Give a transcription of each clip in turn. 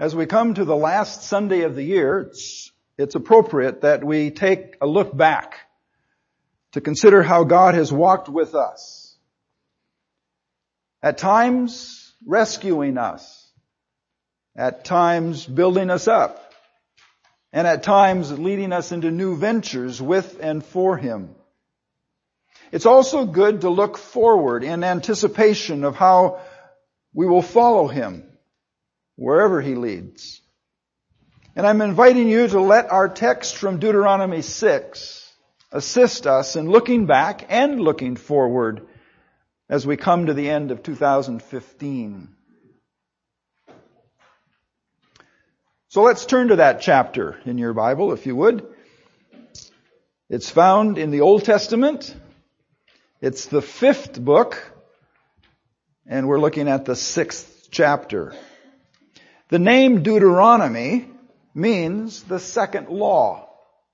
As we come to the last Sunday of the year, it's appropriate that we take a look back to consider how God has walked with us. At times, rescuing us. At times, building us up. And at times, leading us into new ventures with and for Him. It's also good to look forward in anticipation of how we will follow Him wherever He leads. And I'm inviting you to let our text from Deuteronomy 6 assist us in looking back and looking forward as we come to the end of 2015. So let's turn to that chapter in your Bible, if you would. It's found in the Old Testament. It's the 5th book, and we're looking at the 6th chapter. The name Deuteronomy means the second law,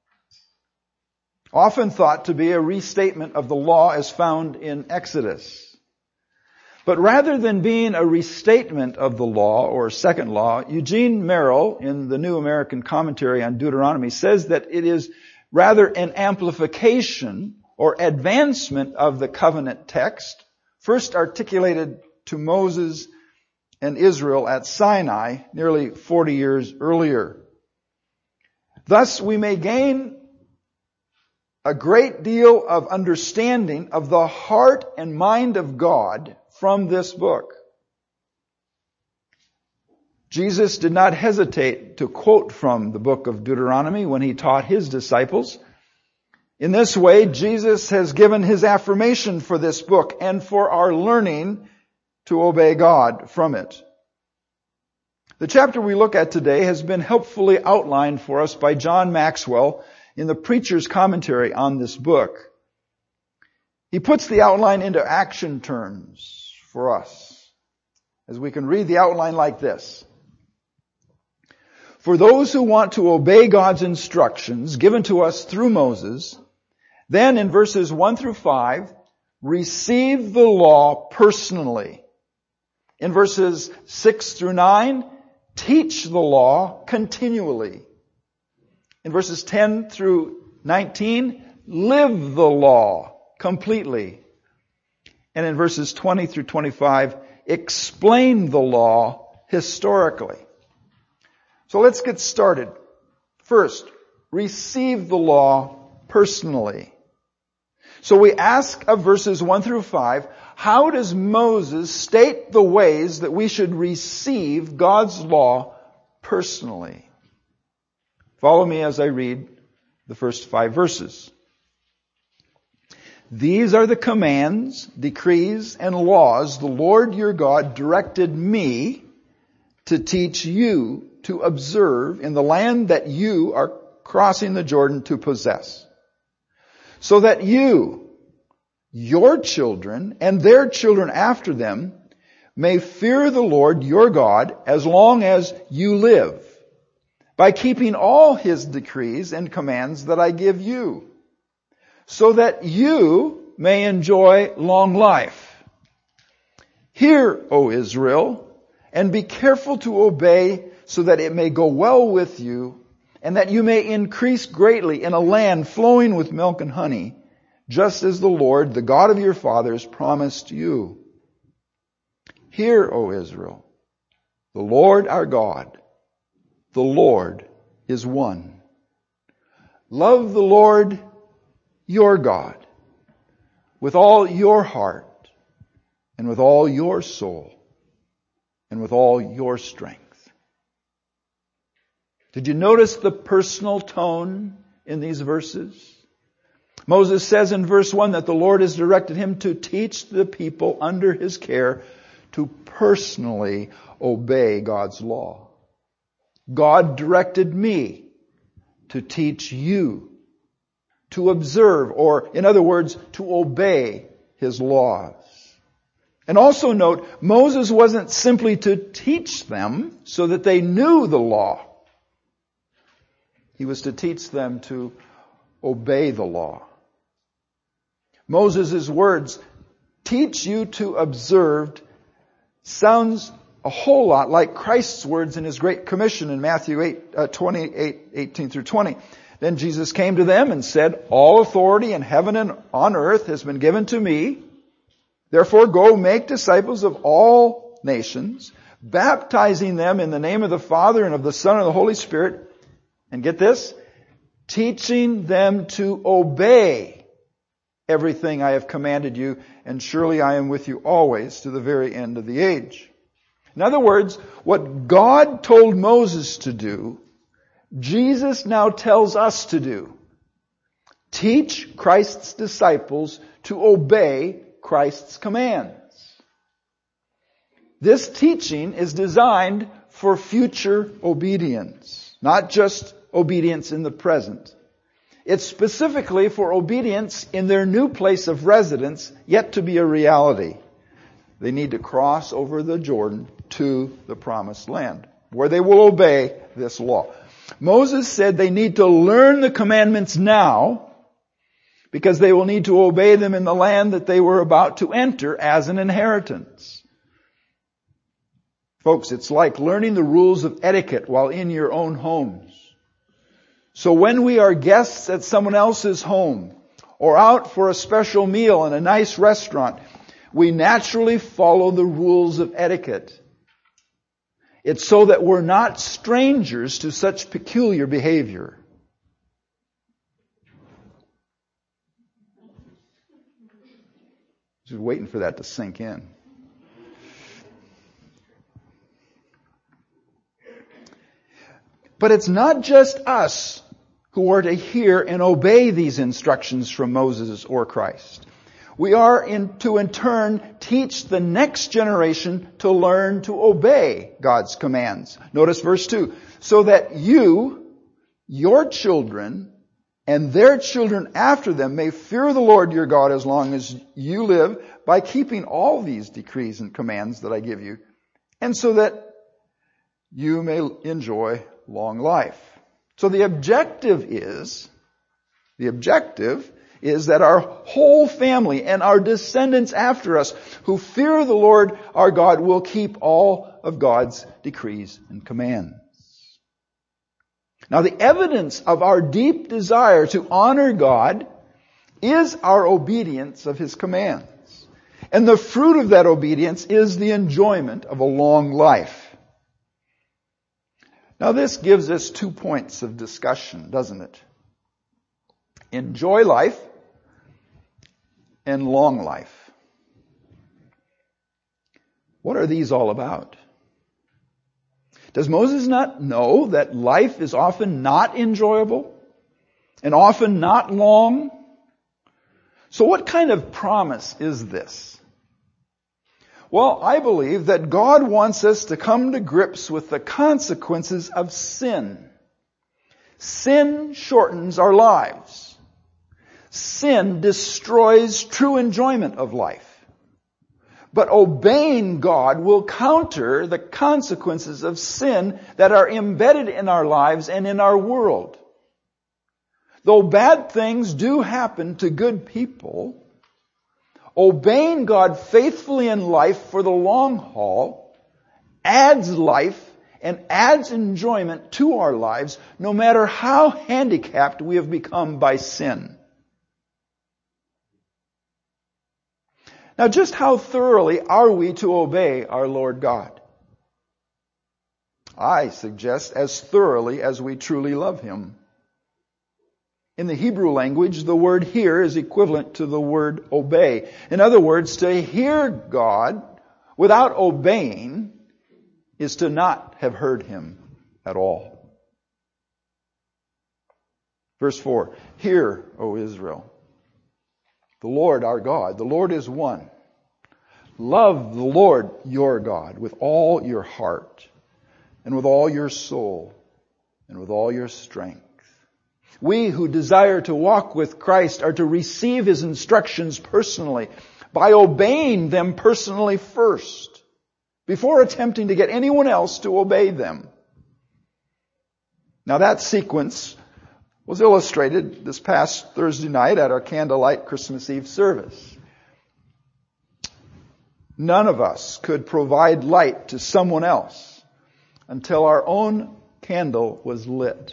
often thought to be a restatement of the law as found in Exodus. But rather than being a restatement of the law or second law, Eugene Merrill, in the New American Commentary on Deuteronomy, says that it is rather an amplification or advancement of the covenant text, first articulated to Moses and Israel at Sinai nearly 40 years earlier. Thus, we may gain a great deal of understanding of the heart and mind of God from this book. Jesus did not hesitate to quote from the book of Deuteronomy when He taught His disciples. In this way, Jesus has given His affirmation for this book and for our learning to obey God from it. The chapter we look at today has been helpfully outlined for us by John Maxwell in the Preacher's Commentary on this book. He puts the outline into action terms for us, as we can read the outline like this. For those who want to obey God's instructions given to us through Moses, then in verses 1 through 5, receive the law personally. In verses 6 through 9, teach the law continually. In verses 10 through 19, live the law completely. And in verses 20 through 25, explain the law historically. So let's get started. First, receive the law personally. So we ask of verses 1 through 5, how does Moses state the ways that we should receive God's law personally? Follow me as I read the first 5 verses. These are the commands, decrees, and laws the Lord your God directed me to teach you to observe in the land that you are crossing the Jordan to possess, so that you, your children, and their children after them may fear the Lord your God as long as you live, by keeping all His decrees and commands that I give you, so that you may enjoy long life. Hear, O Israel, and be careful to obey, so that it may go well with you, and that you may increase greatly in a land flowing with milk and honey, just as the Lord, the God of your fathers, promised you. Hear, O Israel, the Lord our God, the Lord is one. Love the Lord your God with all your heart and with all your soul and with all your strength. Did you notice the personal tone in these verses? Moses says in verse 1 that the Lord has directed him to teach the people under his care to personally obey God's law. God directed me to teach you to observe, or in other words, to obey His laws. And also note, Moses wasn't simply to teach them so that they knew the law. He was to teach them to obey the law. Moses' words, teach you to observe, sounds a whole lot like Christ's words in His Great Commission in Matthew 28:18 through 20. Then Jesus came to them and said, "All authority in heaven and on earth has been given to me. Therefore go make disciples of all nations, baptizing them in the name of the Father and of the Son and of the Holy Spirit." And get this, teaching them to obey everything I have commanded you, and surely I am with you always to the very end of the age. In other words, what God told Moses to do, Jesus now tells us to do. Teach Christ's disciples to obey Christ's commands. This teaching is designed for future obedience, not just obedience in the present. It's specifically for obedience in their new place of residence, yet to be a reality. They need to cross over the Jordan to the promised land, where they will obey this law. Moses said they need to learn the commandments now, because they will need to obey them in the land that they were about to enter as an inheritance. Folks, it's like learning the rules of etiquette while in your own homes. So when we are guests at someone else's home, or out for a special meal in a nice restaurant, we naturally follow the rules of etiquette. It's so that we're not strangers to such peculiar behavior. Just waiting for that to sink in. But it's not just us who are to hear and obey these instructions from Moses or Christ. We are to in turn teach the next generation to learn to obey God's commands. Notice verse 2. So that you, your children, and their children after them may fear the Lord your God as long as you live, by keeping all these decrees and commands that I give you, and so that you may enjoy long life. So the objective is that our whole family and our descendants after us who fear the Lord our God will keep all of God's decrees and commands. Now, the evidence of our deep desire to honor God is our obedience of His commands. And the fruit of that obedience is the enjoyment of a long life. Now, this gives us 2 points of discussion, doesn't it? Enjoy life and long life. What are these all about? Does Moses not know that life is often not enjoyable and often not long? So what kind of promise is this? Well, I believe that God wants us to come to grips with the consequences of sin. Sin shortens our lives. Sin destroys true enjoyment of life. But obeying God will counter the consequences of sin that are embedded in our lives and in our world. Though bad things do happen to good people, obeying God faithfully in life for the long haul adds life and adds enjoyment to our lives, no matter how handicapped we have become by sin. Now, just how thoroughly are we to obey our Lord God? I suggest as thoroughly as we truly love Him. In the Hebrew language, the word hear is equivalent to the word obey. In other words, to hear God without obeying is to not have heard Him at all. Verse 4, Hear, O Israel, the Lord our God, the Lord is one. Love the Lord your God with all your heart and with all your soul and with all your strength. We who desire to walk with Christ are to receive His instructions personally by obeying them personally first, before attempting to get anyone else to obey them. Now that sequence was illustrated this past Thursday night at our candlelight Christmas Eve service. None of us could provide light to someone else until our own candle was lit.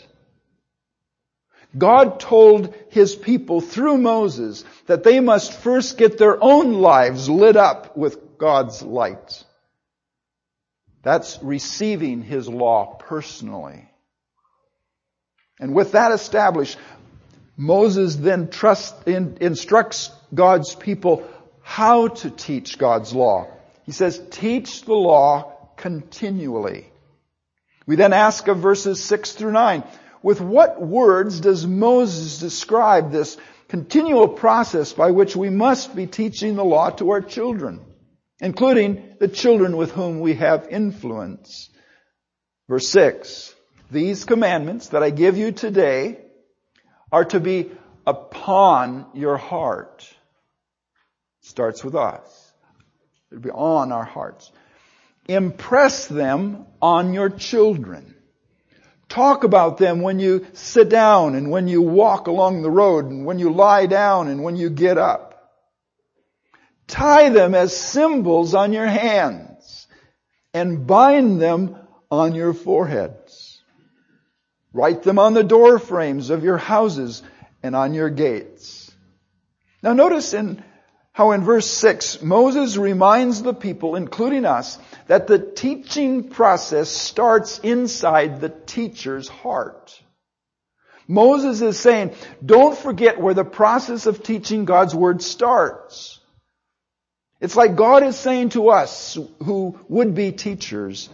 God told His people through Moses that they must first get their own lives lit up with God's light. That's receiving His law personally. And with that established, Moses then instructs God's people how to teach God's law. He says, teach the law continually. We then ask of verses 6 through 9, with what words does Moses describe this continual process by which we must be teaching the law to our children, including the children with whom we have influence? Verse 6, these commandments that I give you today are to be upon your heart. Starts with us. It'll be on our hearts. Impress them on your children. Talk about them when you sit down and when you walk along the road and when you lie down and when you get up. Tie them as symbols on your hands and bind them on your foreheads. Write them on the door frames of your houses and on your gates. Now notice how in verse 6, Moses reminds the people, including us, that the teaching process starts inside the teacher's heart. Moses is saying, don't forget where the process of teaching God's Word starts. It's like God is saying to us, who would be teachers,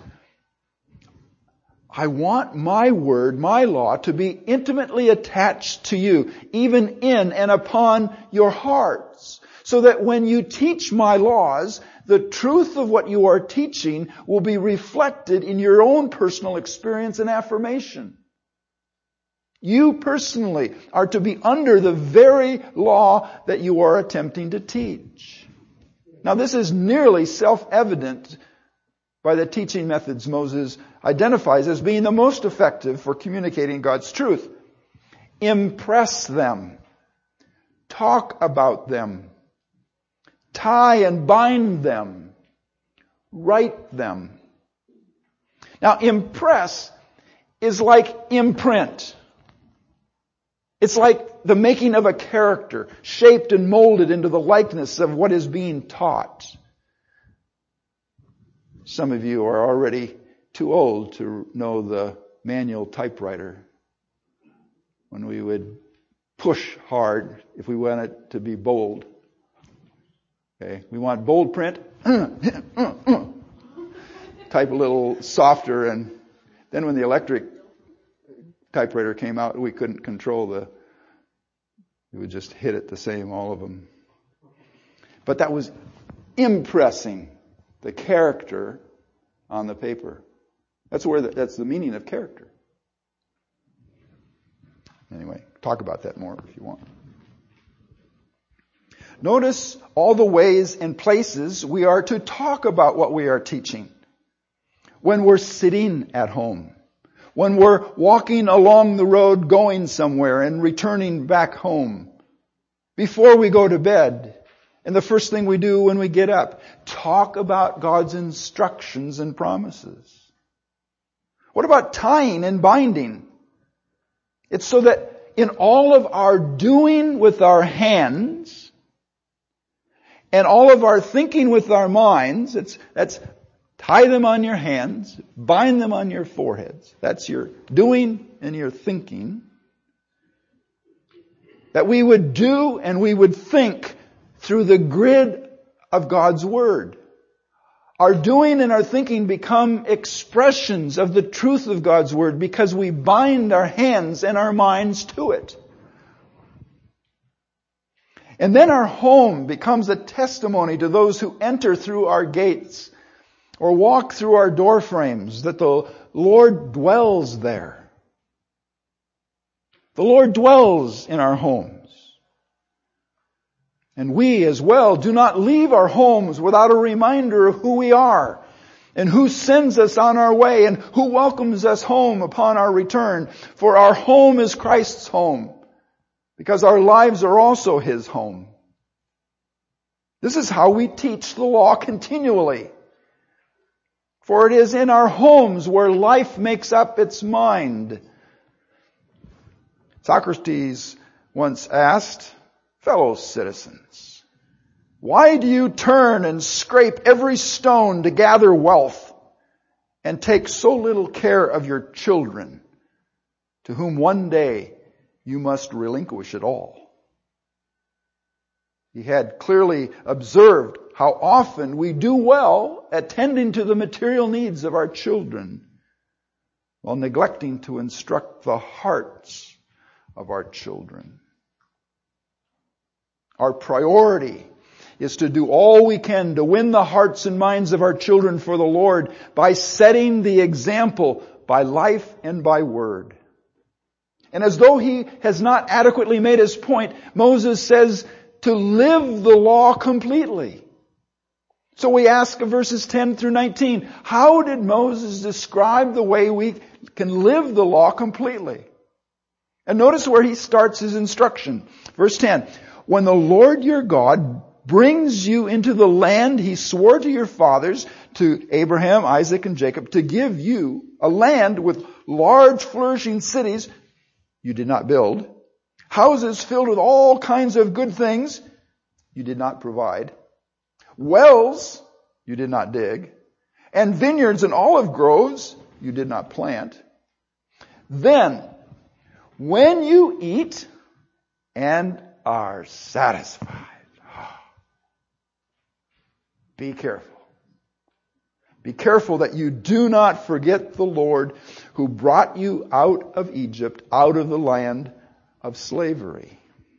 I want my Word, my law, to be intimately attached to you, even in and upon your hearts. So that when you teach my laws, the truth of what you are teaching will be reflected in your own personal experience and affirmation. You personally are to be under the very law that you are attempting to teach. Now this is nearly self-evident by the teaching methods Moses identifies as being the most effective for communicating God's truth. Impress them. Talk about them. Tie and bind them. Write them. Now, impress is like imprint. It's like the making of a character, shaped and molded into the likeness of what is being taught. Some of you are already too old to know the manual typewriter, when we would push hard if we want it to be bold. Okay, we want bold print. Type a little softer, and then when the electric typewriter came out, we couldn't control it would just hit it the same, all of them. But that was impressing the character on the paper. That's the meaning of character. Anyway, talk about that more if you want. Notice all the ways and places we are to talk about what we are teaching. When we're sitting at home, when we're walking along the road going somewhere and returning back home, before we go to bed, and the first thing we do when we get up, talk about God's instructions and promises. What about tying and binding? It's so that in all of our doing with our hands and all of our thinking with our minds, that's tie them on your hands, bind them on your foreheads. That's your doing and your thinking. That we would do and we would think through the grid of God's Word. Our doing and our thinking become expressions of the truth of God's Word because we bind our hands and our minds to it. And then our home becomes a testimony to those who enter through our gates or walk through our door frames that the Lord dwells there. The Lord dwells in our homes. And we as well do not leave our homes without a reminder of who we are and who sends us on our way and who welcomes us home upon our return. For our home is Christ's home because our lives are also His home. This is how we teach the law continually. For it is in our homes where life makes up its mind. Socrates once asked fellow citizens, "Why do you turn and scrape every stone to gather wealth and take so little care of your children, to whom one day you must relinquish it all?" He had clearly observed how often we do well at tending to the material needs of our children, while neglecting to instruct the hearts of our children. Our priority is to do all we can to win the hearts and minds of our children for the Lord by setting the example by life and by word. And as though he has not adequately made his point, Moses says to live the law completely. So we ask of verses 10 through 19, how did Moses describe the way we can live the law completely? And notice where he starts his instruction. Verse 10, when the Lord your God brings you into the land he swore to your fathers, to Abraham, Isaac, and Jacob, to give you a land with large flourishing cities you did not build, houses filled with all kinds of good things you did not provide, wells you did not dig, and vineyards and olive groves you did not plant, then when you eat and are satisfied, be careful. Be careful that you do not forget the Lord who brought you out of Egypt, out of the land of slavery.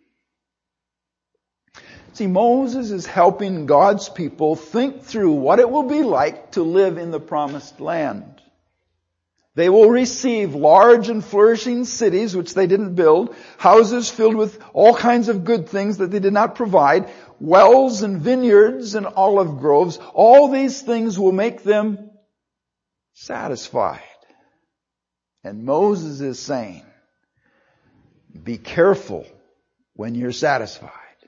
See, Moses is helping God's people think through what it will be like to live in the promised land. They will receive large and flourishing cities which they didn't build, houses filled with all kinds of good things that they did not provide, wells and vineyards and olive groves. All these things will make them satisfied. And Moses is saying, be careful when you're satisfied.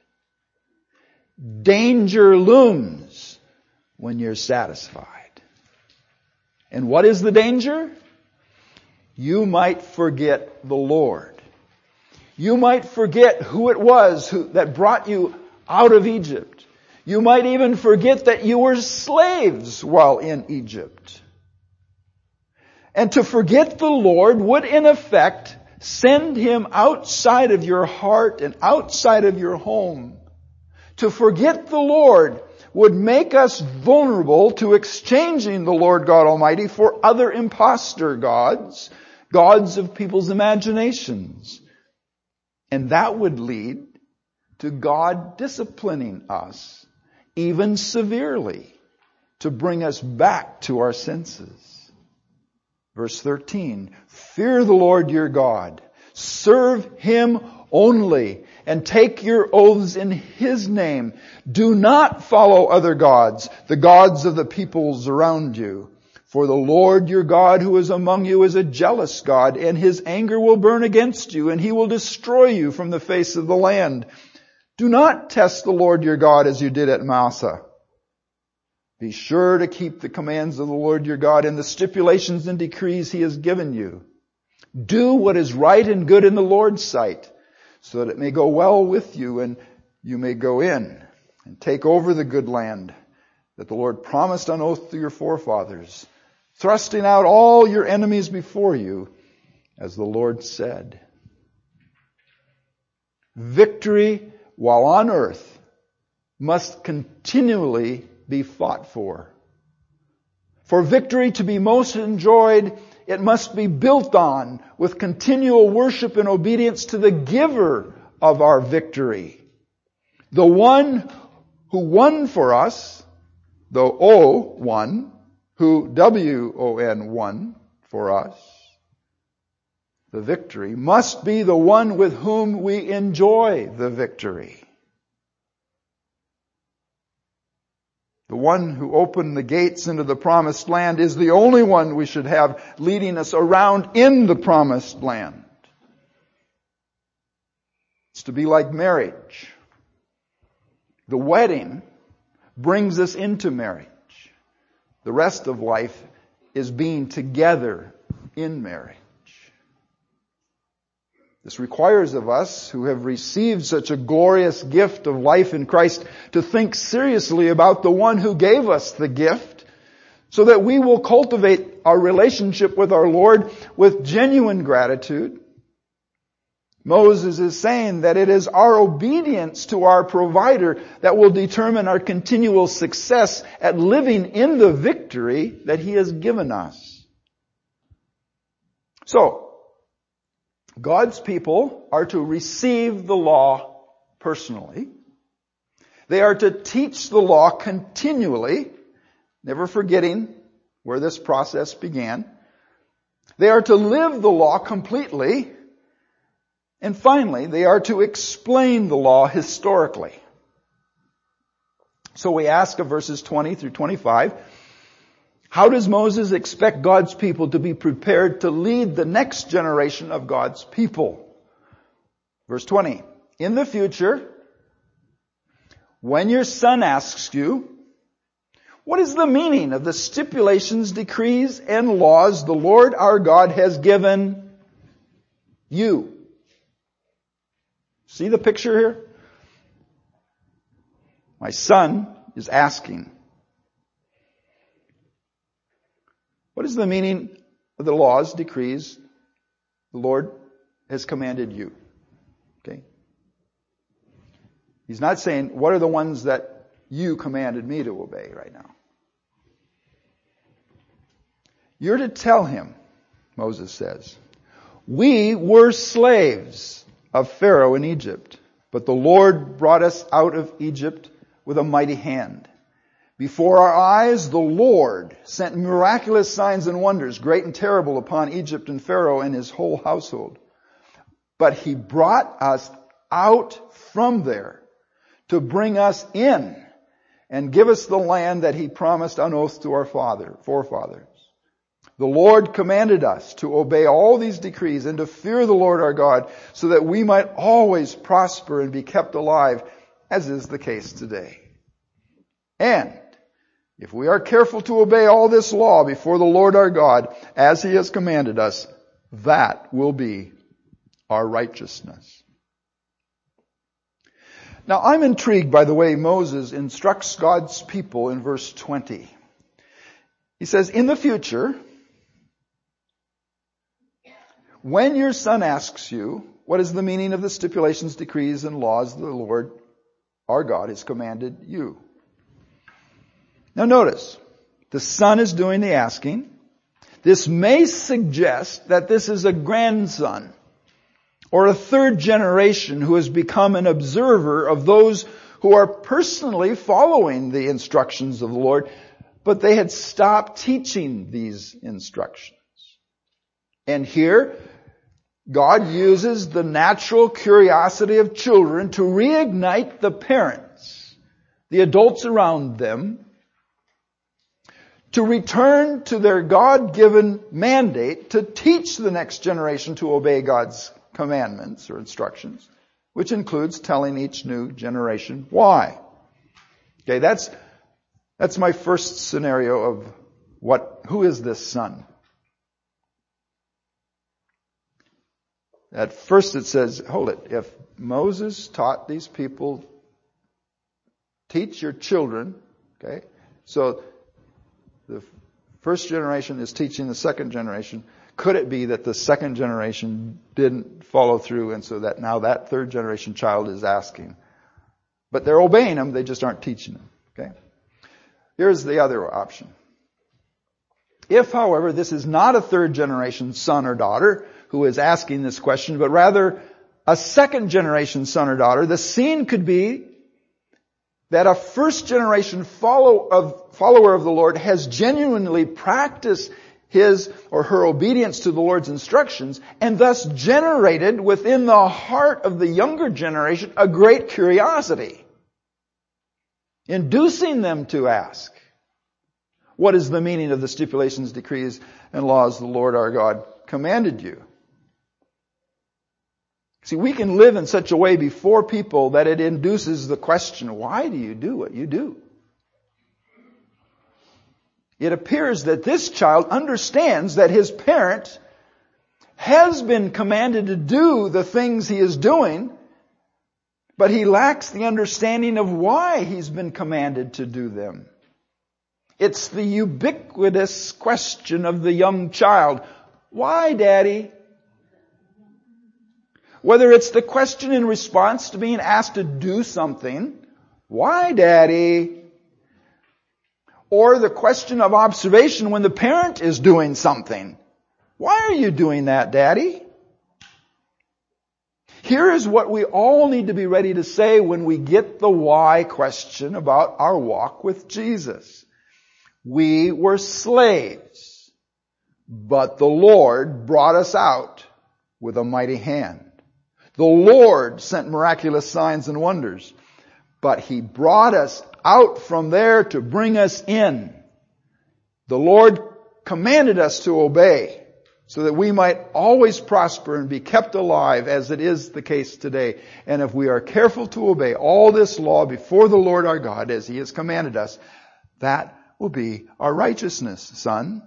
Danger looms when you're satisfied. And what is the danger? You might forget the Lord. You might forget who it was that brought you out of Egypt. You might even forget that you were slaves while in Egypt. And to forget the Lord would in effect send Him outside of your heart and outside of your home. To forget the Lord would make us vulnerable to exchanging the Lord God Almighty for other impostor gods, gods of people's imaginations. And that would lead to God disciplining us, even severely, to bring us back to our senses. Verse 13, fear the Lord your God, serve Him only, and take your oaths in His name. Do not follow other gods, the gods of the peoples around you. For the Lord your God who is among you is a jealous God, and His anger will burn against you, and He will destroy you from the face of the land. Do not test the Lord your God as you did at Massah. Be sure to keep the commands of the Lord your God and the stipulations and decrees He has given you. Do what is right and good in the Lord's sight, so that it may go well with you and you may go in and take over the good land that the Lord promised on oath to your forefathers, thrusting out all your enemies before you, as the Lord said. Victory while on earth must continually be fought for. For victory to be most enjoyed, it must be built on with continual worship and obedience to the giver of our victory. The one who won for us, the O won, who W-O-N won for us, the victory, must be the one with whom we enjoy the victory. The one who opened the gates into the promised land is the only one we should have leading us around in the promised land. It's to be like marriage. The wedding brings us into marriage. The rest of life is being together in marriage. This requires of us who have received such a glorious gift of life in Christ to think seriously about the one who gave us the gift, so that we will cultivate our relationship with our Lord with genuine gratitude. Moses is saying that it is our obedience to our provider that will determine our continual success at living in the victory that he has given us. So, God's people are to receive the law personally. They are to teach the law continually, never forgetting where this process began. They are to live the law completely. And finally, they are to explain the law historically. So we ask of verses 20 through 25, how does Moses expect God's people to be prepared to lead the next generation of God's people? Verse 20, in the future, when your son asks you, what is the meaning of the stipulations, decrees, and laws the Lord our God has given you? See the picture here? My son is asking, what is the meaning of the laws, decrees the Lord has commanded you? Okay. He's not saying, what are the ones that you commanded me to obey right now? You're to tell him, Moses says, we were slaves of Pharaoh in Egypt, but the Lord brought us out of Egypt with a mighty hand. Before our eyes, the Lord sent miraculous signs and wonders, great and terrible, upon Egypt and Pharaoh and his whole household. But he brought us out from there to bring us in and give us the land that he promised on oath to our forefathers. The Lord commanded us to obey all these decrees and to fear the Lord our God, so that we might always prosper and be kept alive, as is the case today. And if we are careful to obey all this law before the Lord our God, as he has commanded us, that will be our righteousness. Now, I'm intrigued by the way Moses instructs God's people in verse 20. He says, in the future, when your son asks you, what is the meaning of the stipulations, decrees, and laws the Lord our God has commanded you? Now notice, the son is doing the asking. This may suggest that this is a grandson or a third generation who has become an observer of those who are personally following the instructions of the Lord, but they had stopped teaching these instructions. And here, God uses the natural curiosity of children to reignite the parents, the adults around them, to return to their God-given mandate to teach the next generation to obey God's commandments or instructions, which includes telling each new generation why. Okay, that's my first scenario of who is this son? At first it says, hold it, if Moses taught these people, teach your children, okay, so the first generation is teaching the second generation. Could it be that the second generation didn't follow through, and so that now that third generation child is asking? But they're obeying them, they just aren't teaching them. Okay? Here's the other option. If, however, this is not a third generation son or daughter who is asking this question, but rather a second generation son or daughter, the scene could be that a first generation follower of the Lord has genuinely practiced his or her obedience to the Lord's instructions, and thus generated within the heart of the younger generation a great curiosity, inducing them to ask, what is the meaning of the stipulations, decrees, and laws the Lord our God commanded you? See, we can live in such a way before people that it induces the question, why do you do what you do? It appears that this child understands that his parent has been commanded to do the things he is doing, but he lacks the understanding of why he's been commanded to do them. It's the ubiquitous question of the young child. Why, Daddy? Whether it's the question in response to being asked to do something, why, Daddy? Or the question of observation when the parent is doing something. Why are you doing that, Daddy? Here is what we all need to be ready to say when we get the why question about our walk with Jesus. We were slaves, but the Lord brought us out with a mighty hand. The Lord sent miraculous signs and wonders, but He brought us out from there to bring us in. The Lord commanded us to obey so that we might always prosper and be kept alive as it is the case today. And if we are careful to obey all this law before the Lord our God as He has commanded us, that will be our righteousness, son.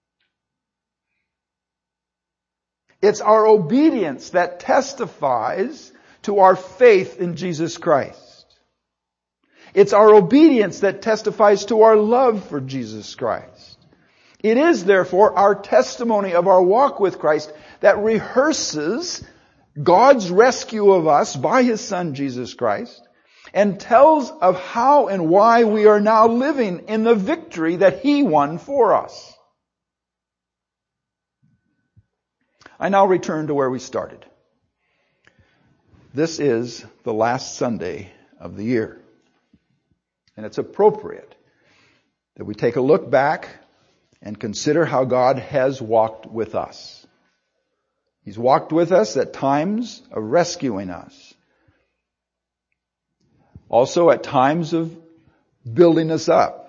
It's our obedience that testifies to our faith in Jesus Christ. It's our obedience that testifies to our love for Jesus Christ. It is, therefore, our testimony of our walk with Christ that rehearses God's rescue of us by His Son, Jesus Christ, and tells of how and why we are now living in the victory that He won for us. I now return to where we started. This is the last Sunday of the year. And it's appropriate that we take a look back and consider how God has walked with us. He's walked with us at times of rescuing us. Also at times of building us up.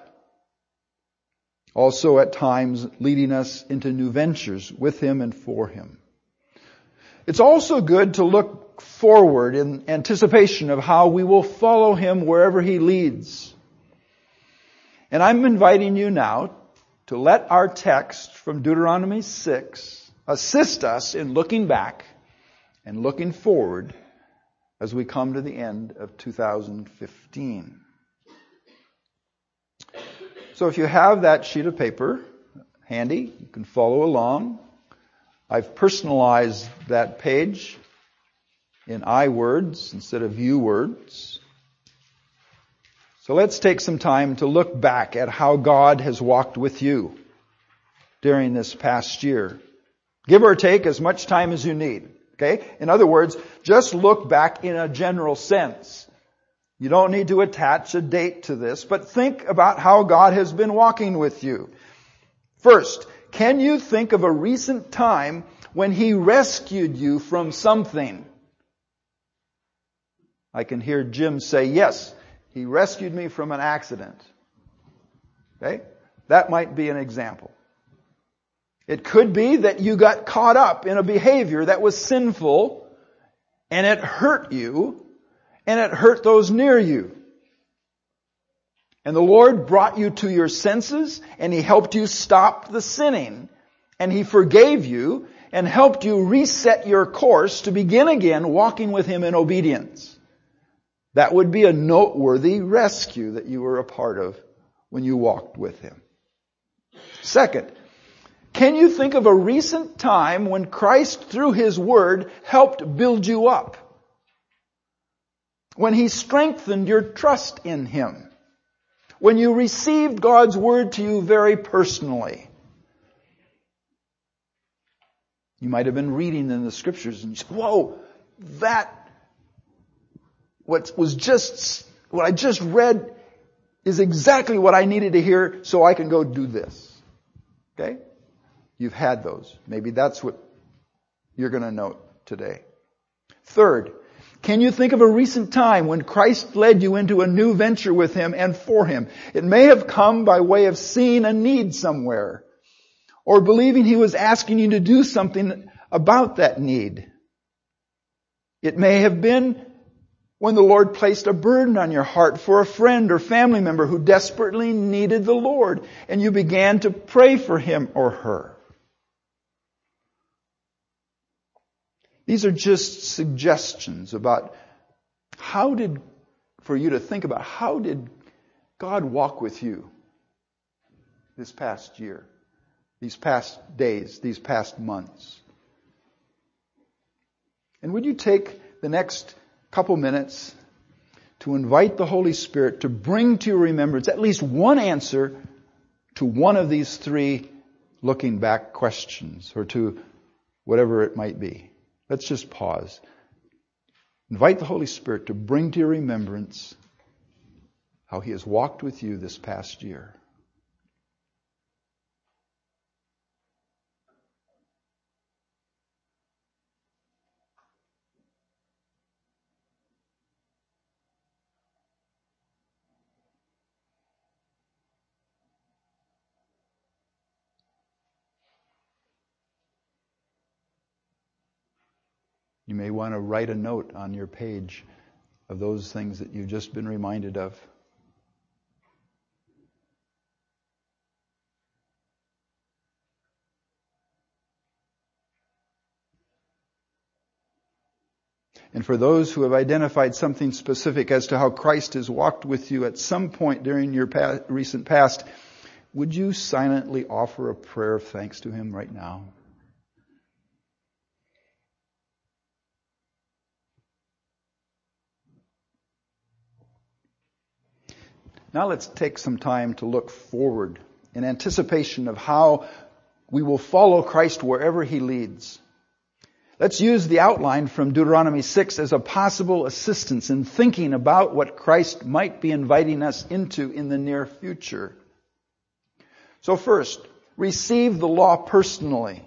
Also at times leading us into new ventures with Him and for Him. It's also good to look forward in anticipation of how we will follow Him wherever He leads. And I'm inviting you now to let our text from Deuteronomy 6 assist us in looking back and looking forward as we come to the end of 2015. So if you have that sheet of paper handy, you can follow along. I've personalized that page in I words instead of you words. So let's take some time to look back at how God has walked with you during this past year. Give or take as much time as you need. Okay? In other words, just look back in a general sense. You don't need to attach a date to this, but think about how God has been walking with you. First, can you think of a recent time when He rescued you from something? I can hear Jim say, yes, He rescued me from an accident. Okay? That might be an example. It could be that you got caught up in a behavior that was sinful and it hurt you and it hurt those near you. And the Lord brought you to your senses and He helped you stop the sinning. And He forgave you and helped you reset your course to begin again walking with Him in obedience. That would be a noteworthy rescue that you were a part of when you walked with Him. Second, can you think of a recent time when Christ, through His Word, helped build you up? When He strengthened your trust in Him? When you received God's Word to you very personally? You might have been reading in the Scriptures and you said, whoa, what I just read is exactly what I needed to hear so I can go do this. Okay? You've had those. Maybe that's what you're going to note today. Third, can you think of a recent time when Christ led you into a new venture with Him and for Him? It may have come by way of seeing a need somewhere or believing He was asking you to do something about that need. It may have been When the Lord placed a burden on your heart for a friend or family member who desperately needed the Lord, and you began to pray for him or her. These are just suggestions about for you to think about, how did God walk with you this past year, these past days, these past months? And would you take the next couple minutes to invite the Holy Spirit to bring to your remembrance at least one answer to one of these three looking back questions, or to whatever it might be. Let's just pause. Invite the Holy Spirit to bring to your remembrance how He has walked with you this past year. You may want to write a note on your page of those things that you've just been reminded of. And for those who have identified something specific as to how Christ has walked with you at some point during your recent past, would you silently offer a prayer of thanks to Him right now? Now let's take some time to look forward in anticipation of how we will follow Christ wherever He leads. Let's use the outline from Deuteronomy 6 as a possible assistance in thinking about what Christ might be inviting us into in the near future. So first, receive the law personally.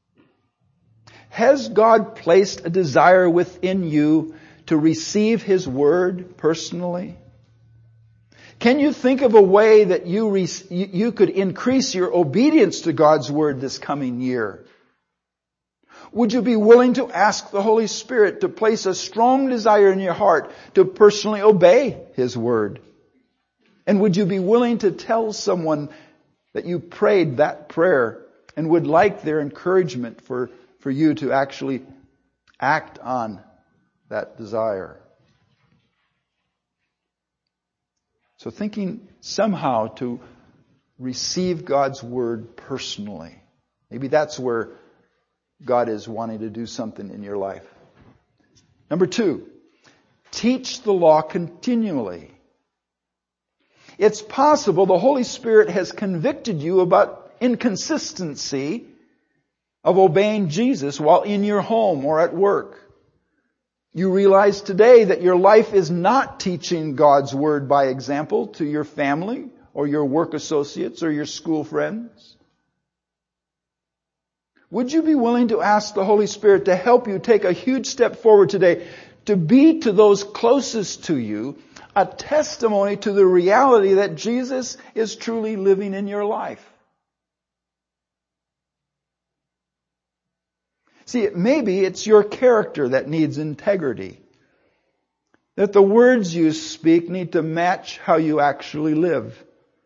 Has God placed a desire within you to receive His Word personally? Can you think of a way that you could increase your obedience to God's Word this coming year? Would you be willing to ask the Holy Spirit to place a strong desire in your heart to personally obey His Word? And would you be willing to tell someone that you prayed that prayer and would like their encouragement for you to actually act on that desire? So thinking somehow to receive God's Word personally. Maybe that's where God is wanting to do something in your life. Number 2, teach the law continually. It's possible the Holy Spirit has convicted you about inconsistency of obeying Jesus while in your home or at work. You realize today that your life is not teaching God's Word by example to your family or your work associates or your school friends. Would you be willing to ask the Holy Spirit to help you take a huge step forward today to be to those closest to you a testimony to the reality that Jesus is truly living in your life? See, maybe it's your character that needs integrity. That the words you speak need to match how you actually live.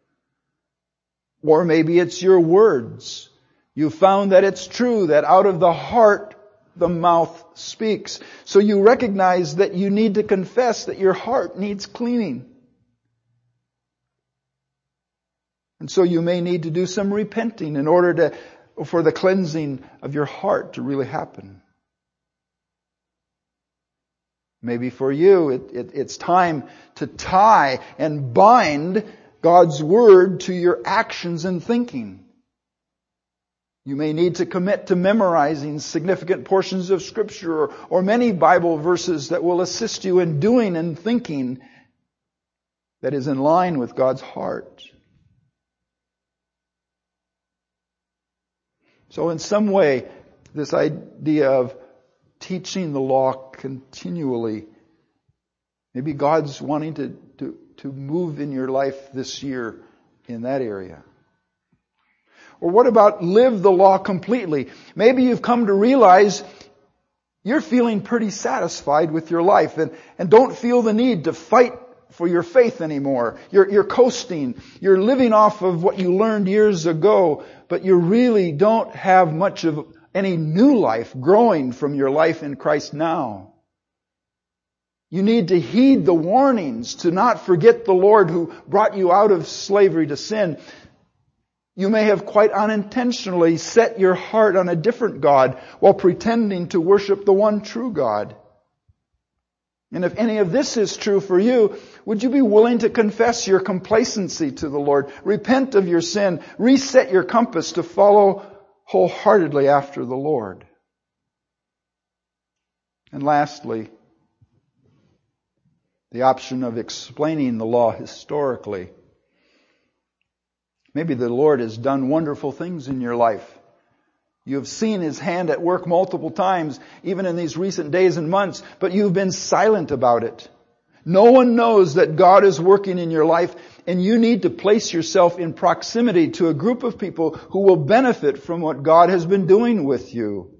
Or maybe it's your words. You found that it's true that out of the heart the mouth speaks. So you recognize that you need to confess that your heart needs cleaning. And so you may need to do some repenting in order for the cleansing of your heart to really happen. Maybe for you, it's time to tie and bind God's Word to your actions and thinking. You may need to commit to memorizing significant portions of Scripture or many Bible verses that will assist you in doing and thinking that is in line with God's heart. So in some way, this idea of teaching the law continually, maybe God's wanting to move in your life this year in that area. Or what about live the law completely? Maybe you've come to realize you're feeling pretty satisfied with your life and don't feel the need to fight for your faith anymore. You're coasting. You're living off of what you learned years ago, but you really don't have much of any new life growing from your life in Christ now. You need to heed the warnings to not forget the Lord who brought you out of slavery to sin. You may have quite unintentionally set your heart on a different God while pretending to worship the one true God. And if any of this is true for you, would you be willing to confess your complacency to the Lord, repent of your sin, reset your compass to follow wholeheartedly after the Lord? And lastly, the option of explaining the law historically. Maybe the Lord has done wonderful things in your life. You have seen His hand at work multiple times, even in these recent days and months, but you've been silent about it. No one knows that God is working in your life, and you need to place yourself in proximity to a group of people who will benefit from what God has been doing with you.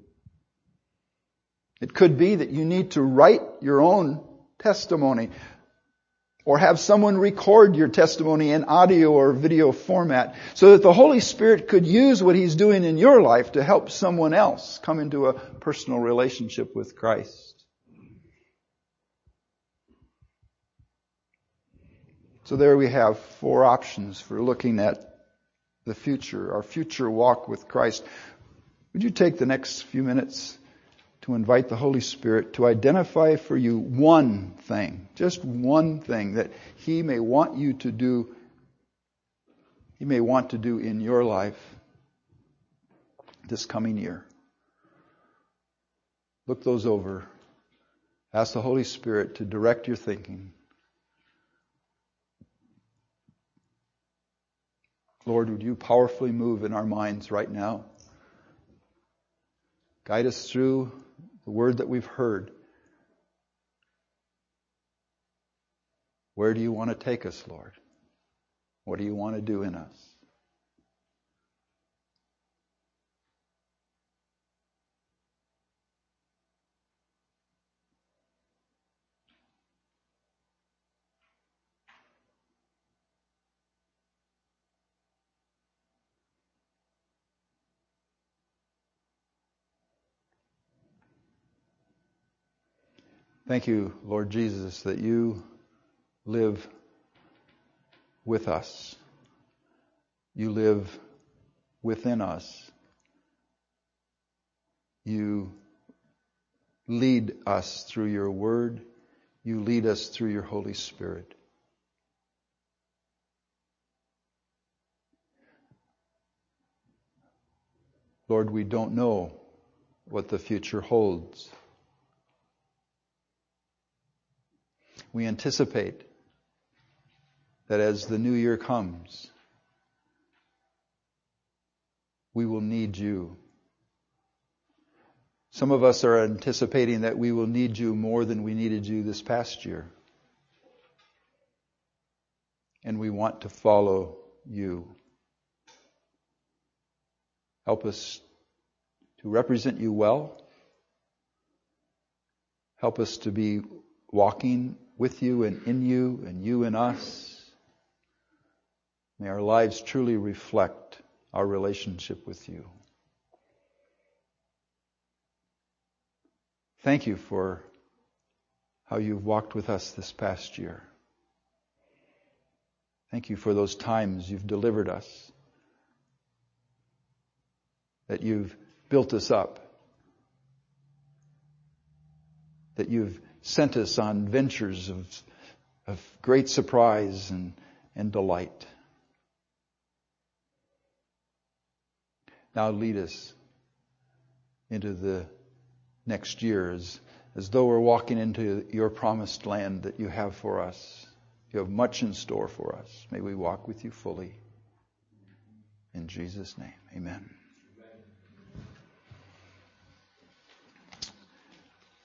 It could be that you need to write your own testimony, or have someone record your testimony in audio or video format so that the Holy Spirit could use what He's doing in your life to help someone else come into a personal relationship with Christ. So there we have 4 options for looking at the future, our future walk with Christ. Would you take the next few minutes to invite the Holy Spirit to identify for you one thing, just one thing that He may want you to do, He may want to do in your life this coming year. Look those over. Ask the Holy Spirit to direct your thinking. Lord, would you powerfully move in our minds right now? Guide us through the word that we've heard. Where do you want to take us, Lord? What do you want to do in us? Thank you, Lord Jesus, that you live with us. You live within us. You lead us through your word. You lead us through your Holy Spirit. Lord, we don't know what the future holds. We anticipate that as the new year comes, we will need you. Some of us are anticipating that we will need you more than we needed you this past year. And we want to follow you. Help us to represent you well. Help us to be walking with you and you in us. May our lives truly reflect our relationship with you. Thank you for how you've walked with us this past year. Thank you for those times you've delivered us, that you've built us up, that you've sent us on ventures of great surprise and delight. Now lead us into the next year as though we're walking into your promised land that you have for us. You have much in store for us. May we walk with you fully. In Jesus' name, amen.